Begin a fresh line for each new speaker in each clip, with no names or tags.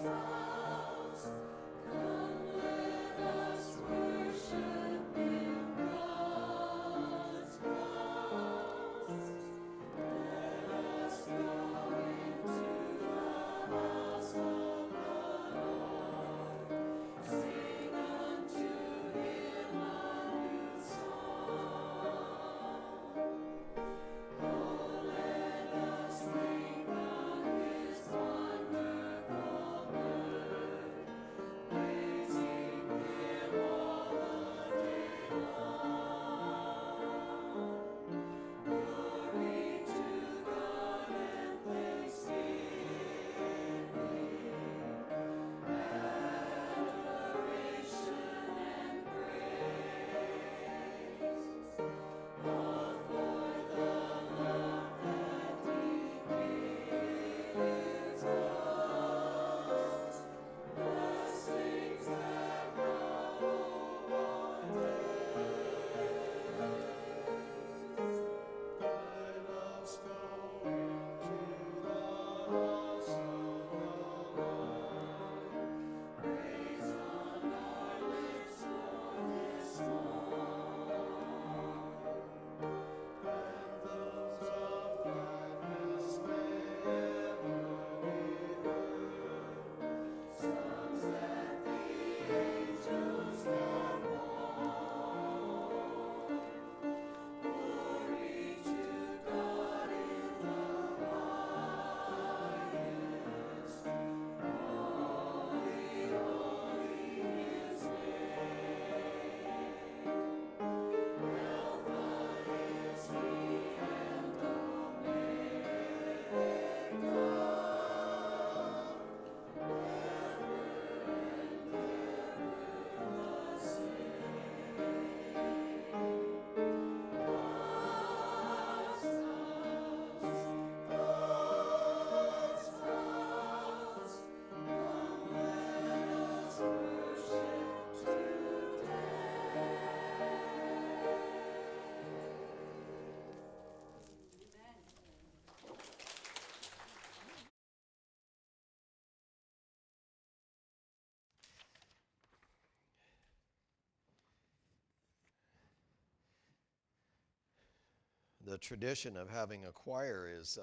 The tradition of having a choir is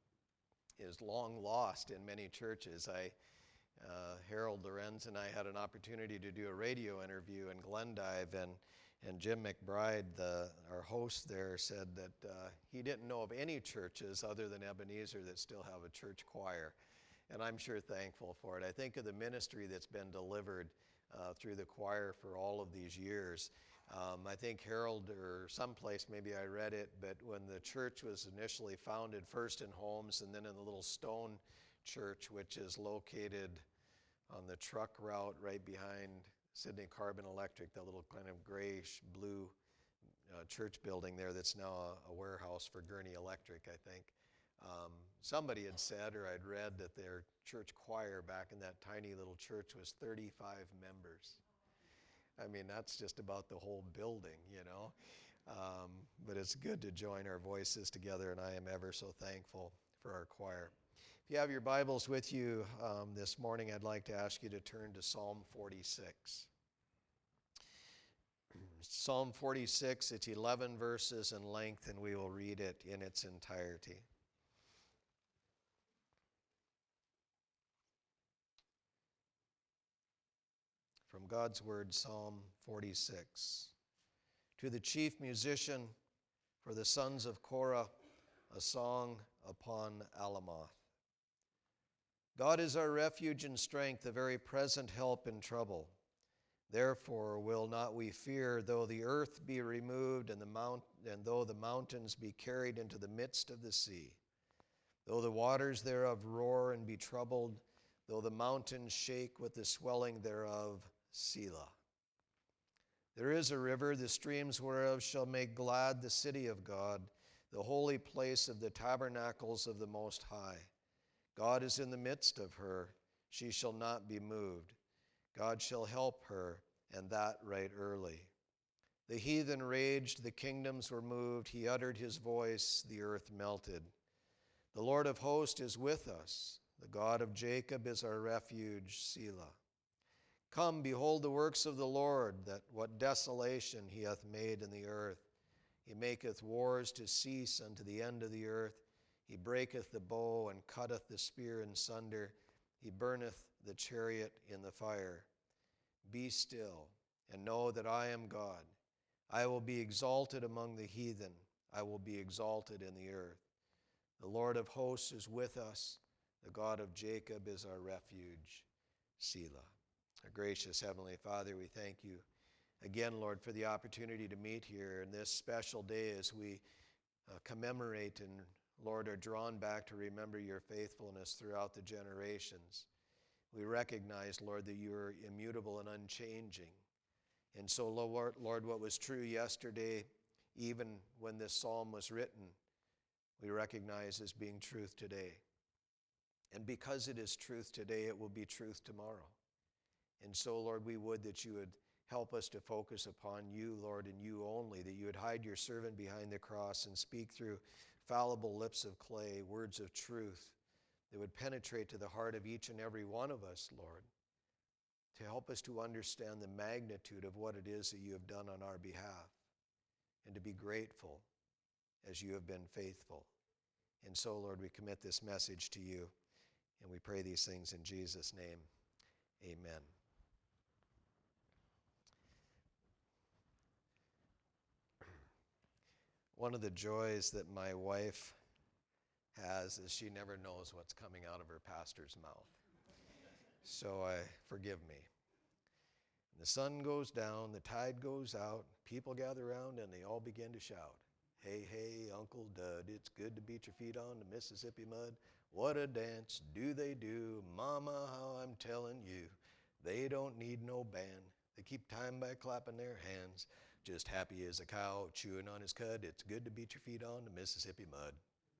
long lost in many churches. Harold Lorenz and I had an opportunity to do a radio interview in Glendive, and Jim McBride, our host there, said that he didn't know of any churches other than Ebenezer that still have a church choir. And I'm sure thankful for it. I think of the ministry that's been delivered through the choir for all of these years. I think Harold, or someplace, maybe I read it, but when the church was initially founded, first in Holmes and then in the little stone church, which is located on the truck route right behind Sydney Carbon Electric, that little kind of grayish blue church building there that's now a warehouse for Gurney Electric, I think. Somebody had said, or I'd read, that their church choir back in that tiny little church was 35 members. I mean, that's just about the whole building, you know. But it's good to join our voices together, and I am ever so thankful for our choir. If you have your Bibles with you this morning, I'd like to ask you to turn to Psalm 46. Psalm 46, it's 11 verses in length, and we will read it in its entirety. From God's Word, Psalm 46. To the chief musician, for the sons of Korah, a song upon Alamoth. God is our refuge and strength, a very present help in trouble. Therefore will not we fear, though the earth be removed and though the mountains be carried into the midst of the sea. Though the waters thereof roar and be troubled, though the mountains shake with the swelling thereof, Selah. There is a river, the streams whereof shall make glad the city of God, the holy place of the tabernacles of the Most High. God is in the midst of her, she shall not be moved. God shall help her, and that right early. The heathen raged, the kingdoms were moved, he uttered his voice, the earth melted. The Lord of hosts is with us, The God of Jacob is our refuge, Selah. Come, behold the works of the Lord, that what desolation he hath made in the earth. He maketh wars to cease unto the end of the earth. He breaketh the bow and cutteth the spear in sunder. He burneth the chariot in the fire. Be still, and know that I am God. I will be exalted among the heathen. I will be exalted in the earth. The Lord of hosts is with us. The God of Jacob is our refuge, Selah. Our gracious Heavenly Father, we thank you again, Lord, for the opportunity to meet here in this special day as we commemorate and, Lord, are drawn back to remember your faithfulness throughout the generations. We recognize, Lord, that you are immutable and unchanging. And so, Lord, what was true yesterday, even when this psalm was written, we recognize as being truth today. And because it is truth today, it will be truth tomorrow. And so, Lord, we would that you would help us to focus upon you, Lord, and you only, that you would hide your servant behind the cross and speak through fallible lips of clay, words of truth that would penetrate to the heart of each and every one of us, Lord, to help us to understand the magnitude of what it is that you have done on our behalf and to be grateful as you have been faithful. And so, Lord, we commit this message to you, and we pray these things in Jesus' name. Amen. One of the joys that my wife has is she never knows what's coming out of her pastor's mouth. So forgive me. The sun goes down, the tide goes out, people gather around, and they all begin to shout, "Hey, hey, Uncle Dud, it's good to beat your feet on the Mississippi mud. What a dance do they do, Mama, how I'm telling you. They don't need no band. They keep time by clapping their hands. Just happy as a cow chewing on his cud. It's good to beat your feet on the Mississippi mud."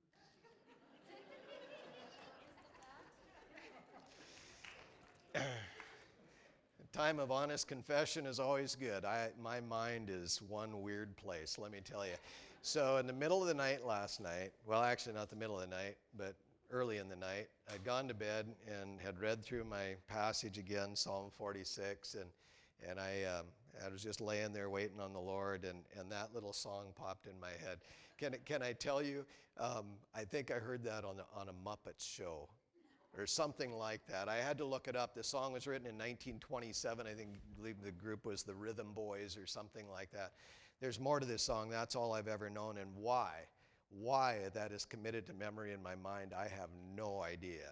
Time of honest confession is always good. My mind is one weird place, let me tell you. So in the middle of the night last night, well, actually not the middle of the night, but early in the night, I'd gone to bed and had read through my passage again, Psalm 46, and I was just laying there waiting on the Lord, and that little song popped in my head. Can I tell you, I think I heard that on a Muppets show or something like that. I had to look it up. The song was written in 1927. I believe the group was the Rhythm Boys or something like that. There's more to this song. That's all I've ever known. And why that is committed to memory in my mind, I have no idea.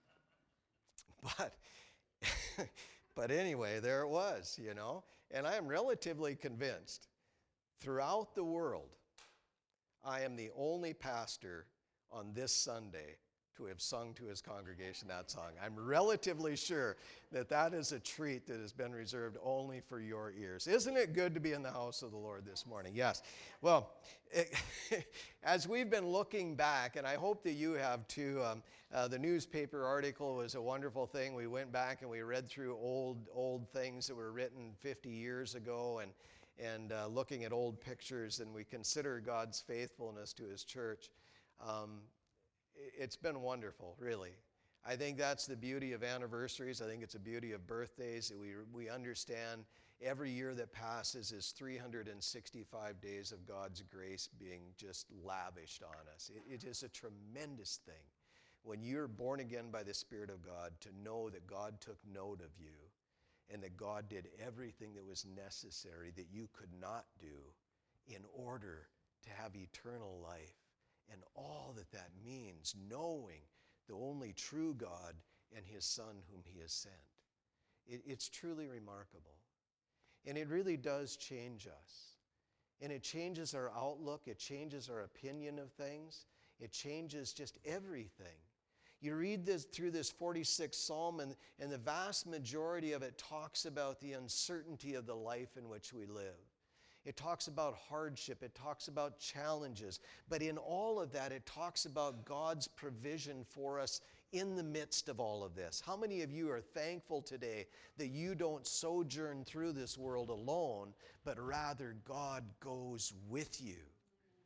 But anyway, there it was, you know. And I am relatively convinced throughout the world, I am the only pastor on this Sunday to have sung to his congregation that song. I'm relatively sure that is a treat that has been reserved only for your ears. Isn't it good to be in the house of the Lord this morning? Yes. Well, as we've been looking back, and I hope that you have too, the newspaper article was a wonderful thing. We went back and we read through old things that were written 50 years ago and looking at old pictures, and we consider God's faithfulness to his church. It's been wonderful, really. I think that's the beauty of anniversaries. I think it's the beauty of birthdays, that we understand every year that passes is 365 days of God's grace being just lavished on us. It is a tremendous thing when you're born again by the Spirit of God to know that God took note of you and that God did everything that was necessary that you could not do in order to have eternal life. And all that means, knowing the only true God and his Son whom he has sent. It's truly remarkable. And it really does change us. And it changes our outlook. It changes our opinion of things. It changes just everything. You read this through this 46th Psalm, and the vast majority of it talks about the uncertainty of the life in which we live. It talks about hardship. It talks about challenges. But in all of that, it talks about God's provision for us in the midst of all of this. How many of you are thankful today that you don't sojourn through this world alone, but rather God goes with you?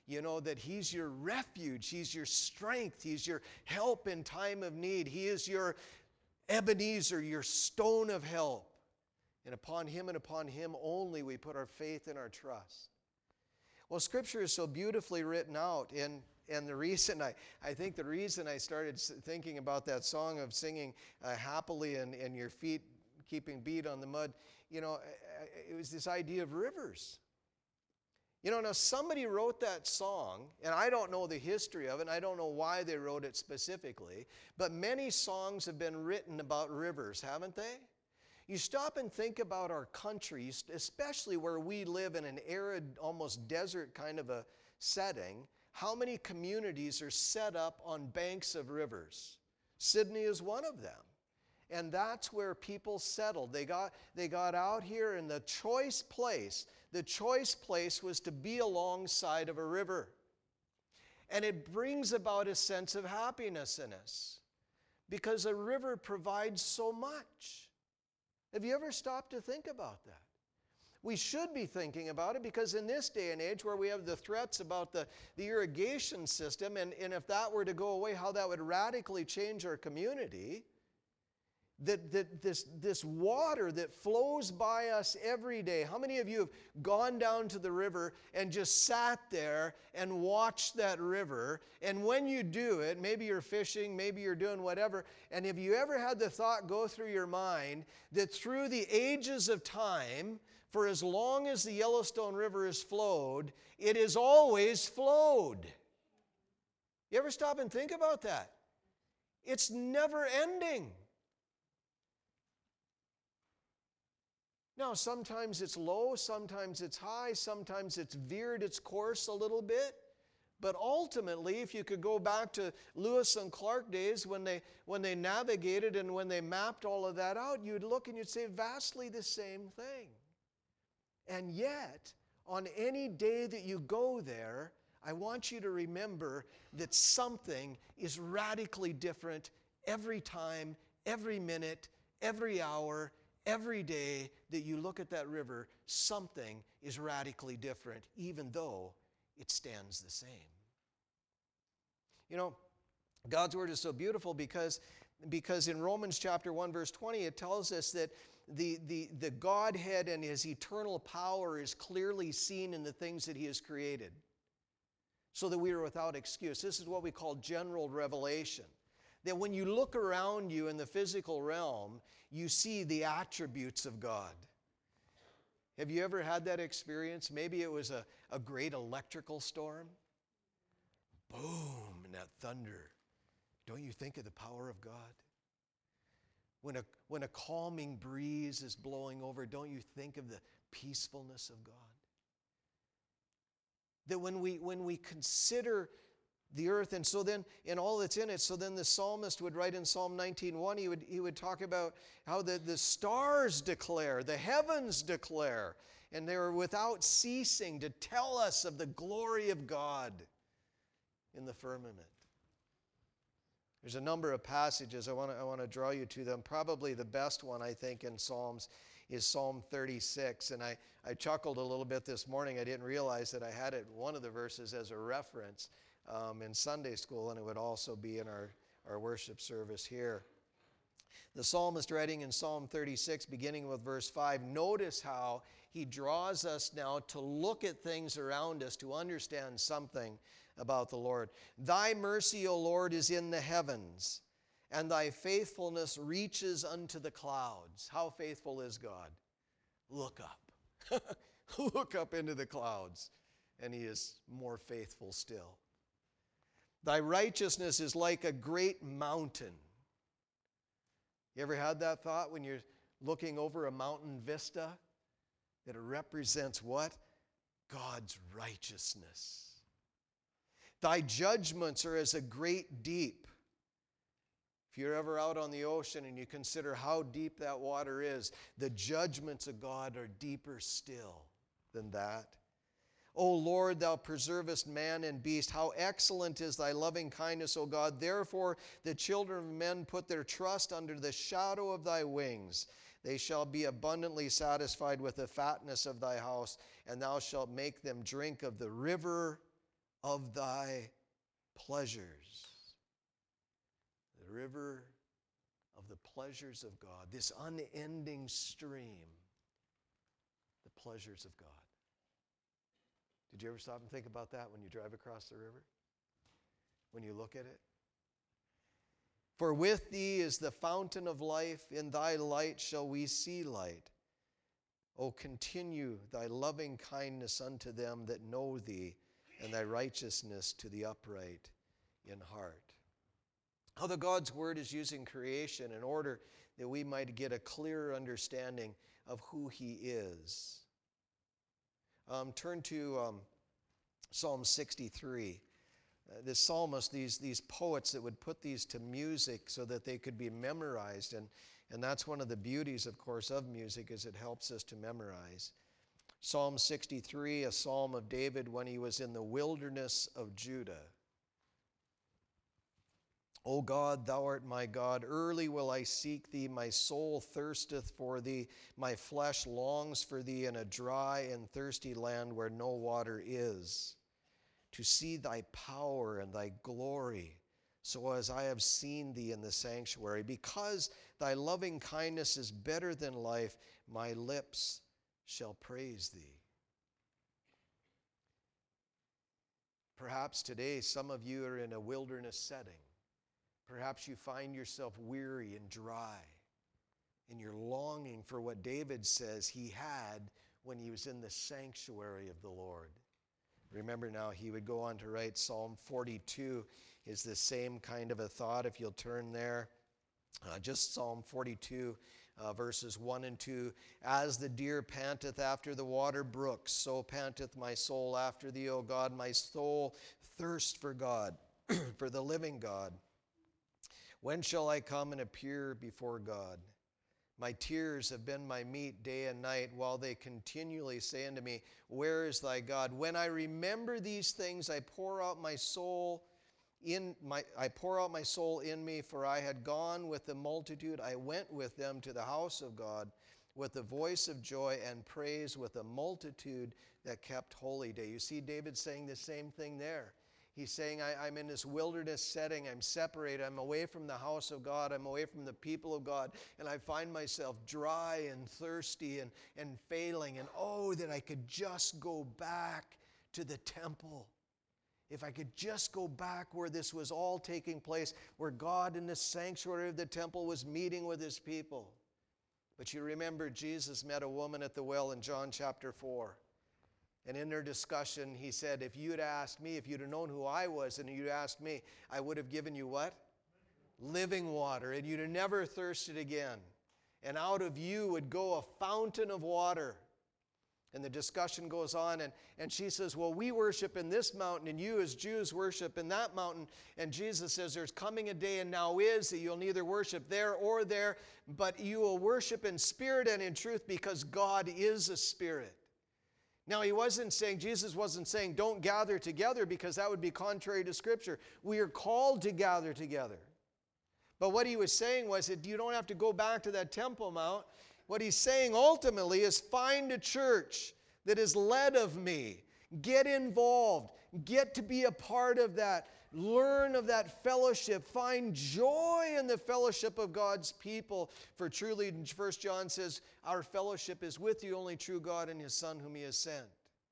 you know, that He's your refuge, He's your strength, He's your help in time of need. He is your Ebenezer, your stone of help. And upon Him only we put our faith and our trust. Well, Scripture is so beautifully written out, and the reason I think the reason I started thinking about that song of singing happily and your feet keeping beat on the mud, you know, it was this idea of rivers. You know, now somebody wrote that song, and I don't know the history of it, and I don't know why they wrote it specifically, but many songs have been written about rivers, haven't they? You stop and think about our country, especially where we live in an arid, almost desert kind of a setting, how many communities are set up on banks of rivers? Sydney is one of them. And that's where people settled. They got out here, and the choice place was to be alongside of a river. And it brings about a sense of happiness in us because a river provides so much. Have you ever stopped to think about that? We should be thinking about it because in this day and age where we have the threats about the irrigation system, and if that were to go away, how that would radically change our community, this water that flows by us every day. How many of you have gone down to the river and just sat there and watched that river? And when you do it, maybe you're fishing, maybe you're doing whatever, and have you ever had the thought go through your mind that through the ages of time, for as long as the Yellowstone River has flowed, it has always flowed? You ever stop and think about that? It's never ending. Now, sometimes it's low, sometimes it's high, sometimes it's veered its course a little bit. But ultimately, if you could go back to Lewis and Clark days when they navigated and when they mapped all of that out, you'd look and you'd say vastly the same thing. And yet, on any day that you go there, I want you to remember that something is radically different every time, every minute, every hour, every day that you look at that river. Something is radically different, even though it stands the same. You know, God's Word is so beautiful because in Romans chapter 1, verse 20, it tells us that the Godhead and His eternal power is clearly seen in the things that He has created, so that we are without excuse. This is what we call general revelation. That when you look around you in the physical realm, you see the attributes of God. Have you ever had that experience? Maybe it was a great electrical storm. Boom, and that thunder. Don't you think of the power of God? When a calming breeze is blowing over, don't you think of the peacefulness of God? That when we consider the earth, and so then in all that's in it, so then the psalmist would write in Psalm 19:1, he would talk about how the stars declare, the heavens declare, and they are without ceasing to tell us of the glory of God in the firmament. There's a number of passages. I want to draw you to them. Probably the best one, I think, in Psalms is Psalm 36. And I chuckled a little bit this morning. I didn't realize that I had it, one of the verses, as a reference in Sunday school, and it would also be in our worship service here. The psalmist writing in Psalm 36, beginning with verse 5, notice how he draws us now to look at things around us, to understand something about the Lord. Thy mercy, O Lord, is in the heavens, and thy faithfulness reaches unto the clouds. How faithful is God? Look up. Look up into the clouds, and He is more faithful still. Thy righteousness is like a great mountain. You ever had that thought when you're looking over a mountain vista? That it represents what? God's righteousness. Thy judgments are as a great deep. If you're ever out on the ocean and you consider how deep that water is, the judgments of God are deeper still than that. O Lord, thou preservest man and beast. How excellent is thy loving kindness, O God. Therefore the children of men put their trust under the shadow of thy wings. They shall be abundantly satisfied with the fatness of thy house, and thou shalt make them drink of the river of thy pleasures. The river of the pleasures of God, this unending stream, the pleasures of God. Did you ever stop and think about that when you drive across the river? When you look at it? For with thee is the fountain of life, in thy light shall we see light. O continue thy loving kindness unto them that know thee, and thy righteousness to the upright in heart. How the God's Word is using creation in order that we might get a clearer understanding of who He is. Turn to Psalm 63. The psalmist, these poets that would put these to music so that they could be memorized, and that's one of the beauties, of course, of music, is it helps us to memorize. Psalm 63, a psalm of David when he was in the wilderness of Judah. O God, thou art my God, early will I seek thee, my soul thirsteth for thee, my flesh longs for thee in a dry and thirsty land where no water is, to see thy power and thy glory, so as I have seen thee in the sanctuary. Because thy loving kindness is better than life, my lips shall praise thee. Perhaps today some of you are in a wilderness setting. Perhaps you find yourself weary and dry, and you're longing for what David says he had when he was in the sanctuary of the Lord. Remember now, he would go on to write Psalm 42 is the same kind of a thought, if you'll turn there. Just Psalm 42, verses 1 and 2. As the deer panteth after the water brooks, so panteth my soul after thee, O God. My soul thirsts for God, for the living God. When shall I come and appear before God? My tears have been my meat day and night, while they continually say unto me, where is thy God? When I remember these things, I pour out my soul in me, for I had gone with the multitude. I went with them to the house of God with the voice of joy and praise, with a multitude that kept holy day. You see David saying the same thing there. He's saying, I'm in this wilderness setting. I'm separated. I'm away from the house of God. I'm away from the people of God. And I find myself dry and thirsty and failing. And oh, that I could just go back to the temple. If I could just go back where this was all taking place, where God in the sanctuary of the temple was meeting with His people. But you remember Jesus met a woman at the well in John chapter 4. And in their discussion, he said, if you'd asked me, if you'd have known who I was and you'd asked me, I would have given you what? Living water. And you'd have never thirsted again. And out of you would go a fountain of water. And the discussion goes on, and she says, well, we worship in this mountain, and you as Jews worship in that mountain. And Jesus says, there's coming a day, and now is, that you'll neither worship there or there, but you will worship in spirit and in truth, because God is a spirit. Now, Jesus wasn't saying don't gather together, because that would be contrary to Scripture. We are called to gather together. But what he was saying was that you don't have to go back to that Temple Mount. What he's saying ultimately is find a church that is led of me. Get involved. Get to be a part of that. Learn of that fellowship. Find joy in the fellowship of God's people. For truly, 1 John says, our fellowship is with the only true God and His Son whom He has sent.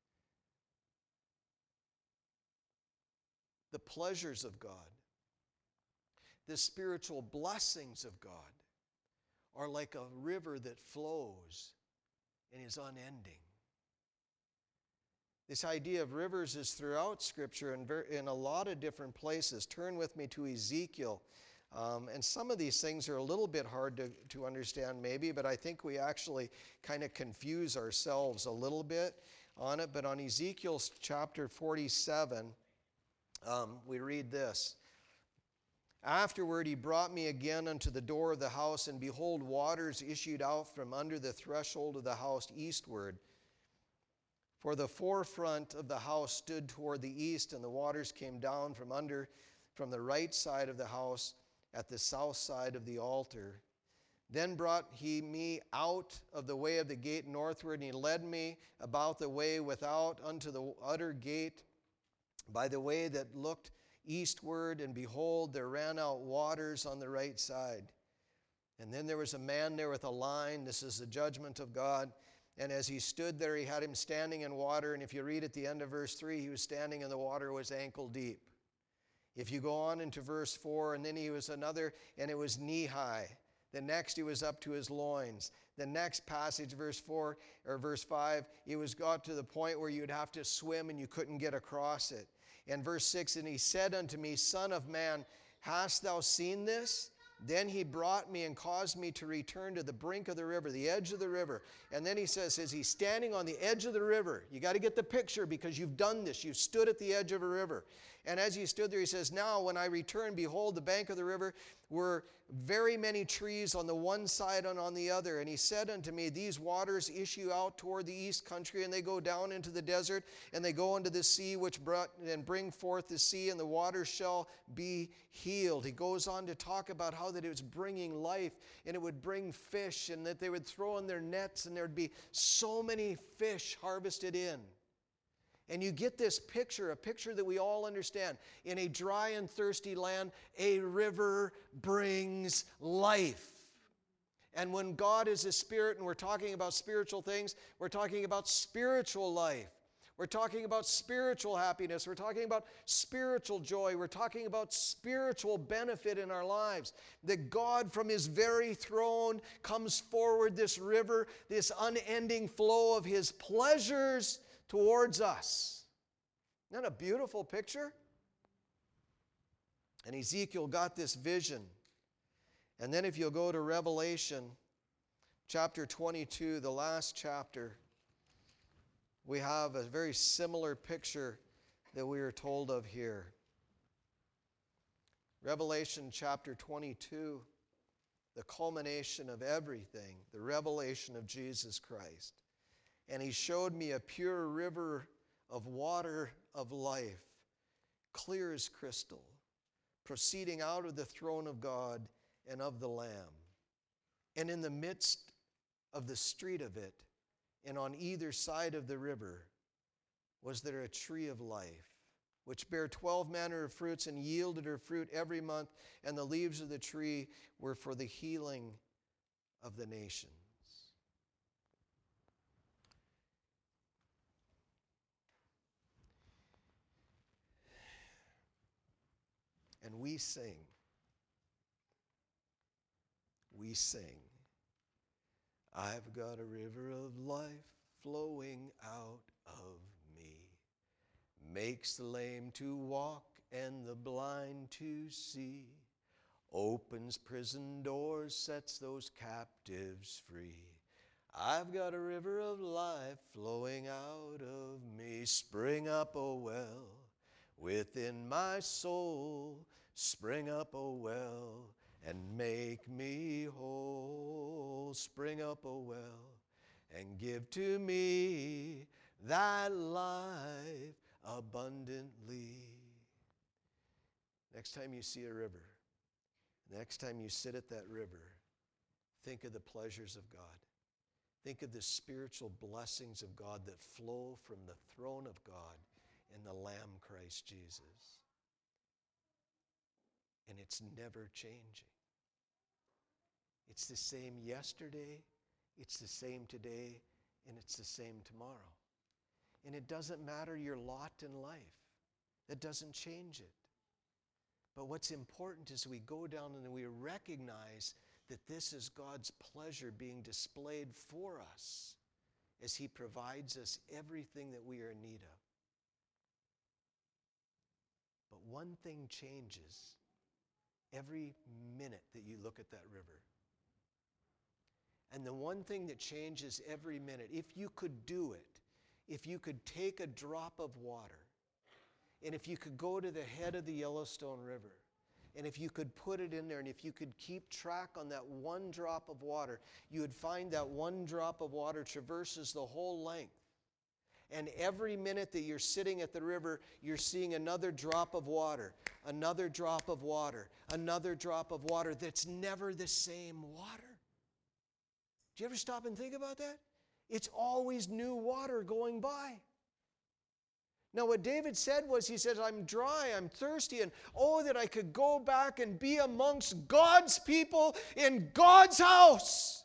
The pleasures of God, the spiritual blessings of God, are like a river that flows and is unending. This idea of rivers is throughout Scripture in a lot of different places. Turn with me to Ezekiel. And some of these things are a little bit hard to understand maybe, but I think we actually kind of confuse ourselves a little bit on it. But on Ezekiel chapter 47, we read this. Afterward he brought me again unto the door of the house, and behold, waters issued out from under the threshold of the house eastward. For the forefront of the house stood toward the east, and the waters came down from the right side of the house at the south side of the altar. Then brought he me out of the way of the gate northward, and he led me about the way without unto the utter gate by the way that looked eastward, and behold, there ran out waters on the right side. And then there was a man there with a line. This is the judgment of God. And as he stood there, he had him standing in water. And if you read at the end of verse 3, he was standing in the water was ankle deep. If you go on into verse 4, and then he was another, and it was knee high. The next, he was up to his loins. The next passage, verse 4 or verse 5, it was got to the point where you'd have to swim and you couldn't get across it. And verse 6, and he said unto me, Son of man, hast thou seen this? Then he brought me and caused me to return to the brink of the river, the edge of the river. And then he says, as he's standing on the edge of the river, you got to get the picture because you've done this. You've stood at the edge of a river. And as he stood there, he says, now when I returned, behold, the bank of the river were very many trees on the one side and on the other. And he said unto me, these waters issue out toward the east country, and they go down into the desert, and they go into the sea, which brought and bring forth the sea, and the waters shall be healed. He goes on to talk about how that it was bringing life, and it would bring fish, and that they would throw in their nets, and there would be so many fish harvested in. And you get this picture, a picture that we all understand. In a dry and thirsty land, a river brings life. And when God is a spirit and we're talking about spiritual things, we're talking about spiritual life. We're talking about spiritual happiness. We're talking about spiritual joy. We're talking about spiritual benefit in our lives. That God from His very throne comes forward this river, this unending flow of His pleasures towards us. Isn't that a beautiful picture? And Ezekiel got this vision. And then if you'll go to Revelation chapter 22, the last chapter, we have a very similar picture that we are told of here. Revelation chapter 22, the culmination of everything, the revelation of Jesus Christ. And he showed me a pure river of water of life, clear as crystal, proceeding out of the throne of God and of the Lamb. And in the midst of the street of it, and on either side of the river, was there a tree of life, which bare 12 manner of fruits, and yielded her fruit every month, and the leaves of the tree were for the healing of the nations. And we sing, I've got a river of life flowing out of me, makes the lame to walk and the blind to see, opens prison doors, sets those captives free. I've got a river of life flowing out of me. Spring up, O well, within my soul. Spring up, O well, and make me whole. Spring up, O well, and give to me thy life abundantly. Next time you see a river, next time you sit at that river, think of the pleasures of God. Think of the spiritual blessings of God that flow from the throne of God and the Lamb Christ Jesus. And it's never changing. It's the same yesterday, it's the same today, and it's the same tomorrow. And it doesn't matter your lot in life. That doesn't change it. But what's important is we go down and we recognize that this is God's pleasure being displayed for us as He provides us everything that we are in need of. But one thing changes every minute that you look at that river. And the one thing that changes every minute, if you could do it, if you could take a drop of water, and if you could go to the head of the Yellowstone River, and if you could put it in there, and if you could keep track on that one drop of water, you would find that one drop of water traverses the whole length. And every minute that you're sitting at the river, you're seeing another drop of water, another drop of water, another drop of water that's never the same water. Do you ever stop and think about that? It's always new water going by. Now what David said was, he said, I'm dry, I'm thirsty, and oh, that I could go back and be amongst God's people in God's house.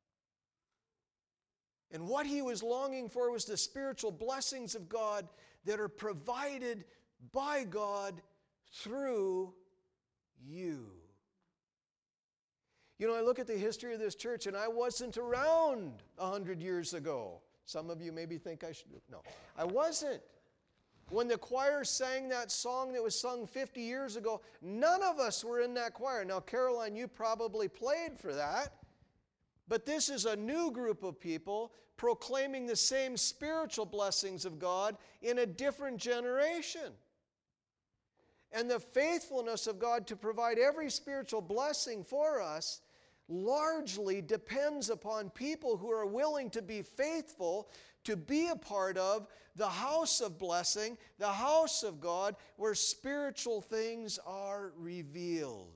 And what he was longing for was the spiritual blessings of God that are provided by God through you. You know, I look at the history of this church, and I wasn't around 100 years ago. Some of you maybe think I should. No, I wasn't. When the choir sang that song that was sung 50 years ago, none of us were in that choir. Now, Caroline, you probably played for that. But this is a new group of people proclaiming the same spiritual blessings of God in a different generation. And the faithfulness of God to provide every spiritual blessing for us largely depends upon people who are willing to be faithful, to be a part of the house of blessing, the house of God, where spiritual things are revealed.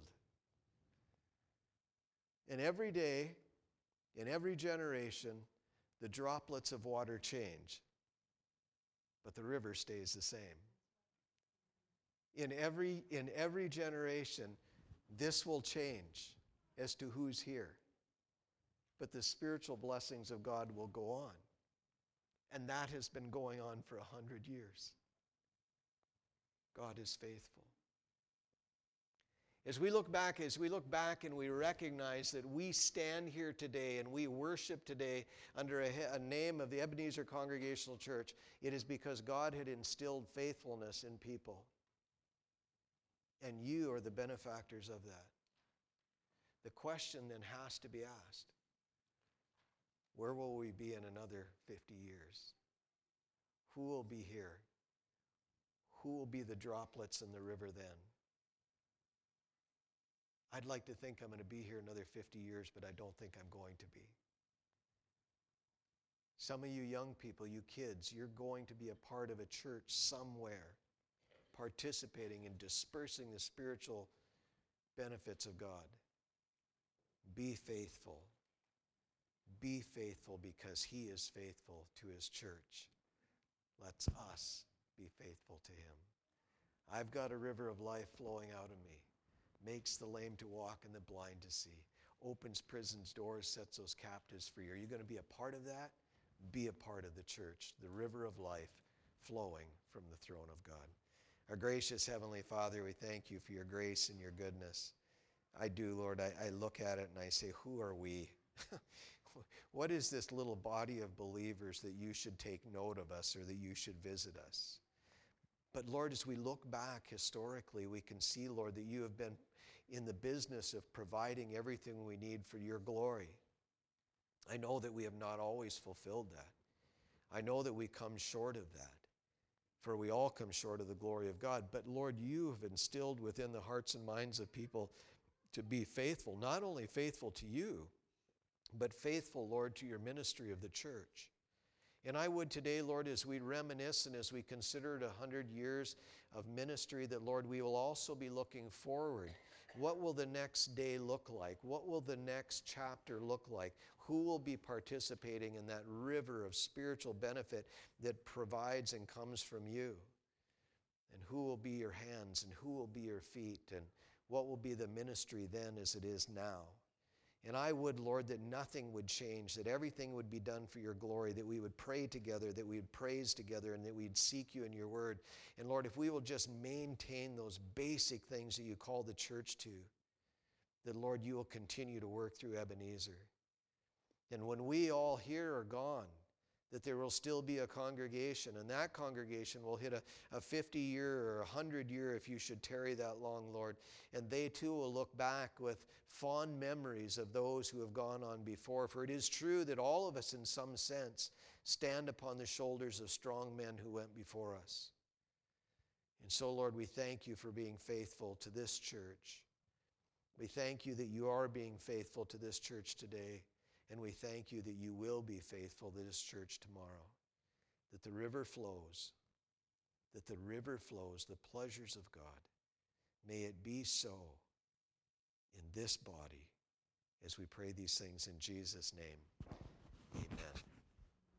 And every day, in every generation, the droplets of water change, but the river stays the same. In every generation, this will change as to who's here. But the spiritual blessings of God will go on. And that has been going on for 100 years. God is faithful. As we look back and we recognize that we stand here today and we worship today under a name of the Ebenezer Congregational Church, it is because God had instilled faithfulness in people. And you are the benefactors of that. The question then has to be asked, where will we be in another 50 years? Who will be here? Who will be the droplets in the river then? I'd like to think I'm going to be here another 50 years, but I don't think I'm going to be. Some of you young people, you kids, you're going to be a part of a church somewhere, participating in dispersing the spiritual benefits of God. Be faithful. Be faithful because He is faithful to His church. Let's us be faithful to Him. I've got a river of life flowing out of me. Makes the lame to walk and the blind to see. Opens prison's doors, sets those captives free. Are you going to be a part of that? Be a part of the church, the river of life flowing from the throne of God. Our gracious Heavenly Father, we thank You for Your grace and Your goodness. I do, Lord. I look at it and I say, who are we? What is this little body of believers that You should take note of us or that You should visit us? But Lord, as we look back historically, we can see, Lord, that You have been in the business of providing everything we need for Your glory. I know that we have not always fulfilled that. I know that we come short of that, for we all come short of the glory of God. But Lord, You have instilled within the hearts and minds of people to be faithful, not only faithful to You, but faithful, Lord, to Your ministry of the church. And I would today, Lord, as we reminisce and as we consider 100 years of ministry, that, Lord, we will also be looking forward. What will the next day look like? What will the next chapter look like? Who will be participating in that river of spiritual benefit that provides and comes from You? And who will be Your hands and who will be Your feet? And what will be the ministry then as it is now? And I would, Lord, that nothing would change, that everything would be done for Your glory, that we would pray together, that we would praise together, and that we'd seek You in Your word. And Lord, if we will just maintain those basic things that You call the church to, that, Lord, You will continue to work through Ebenezer. And when we all here are gone, that there will still be a congregation, and that congregation will hit a 50-year or 100-year, if You should tarry that long, Lord. And they too will look back with fond memories of those who have gone on before. For it is true that all of us, in some sense, stand upon the shoulders of strong men who went before us. And so, Lord, we thank You for being faithful to this church. We thank You that You are being faithful to this church today. And we thank You that You will be faithful to this church tomorrow. That the river flows. That the river flows, the pleasures of God. May it be so in this body as we pray these things in Jesus' name.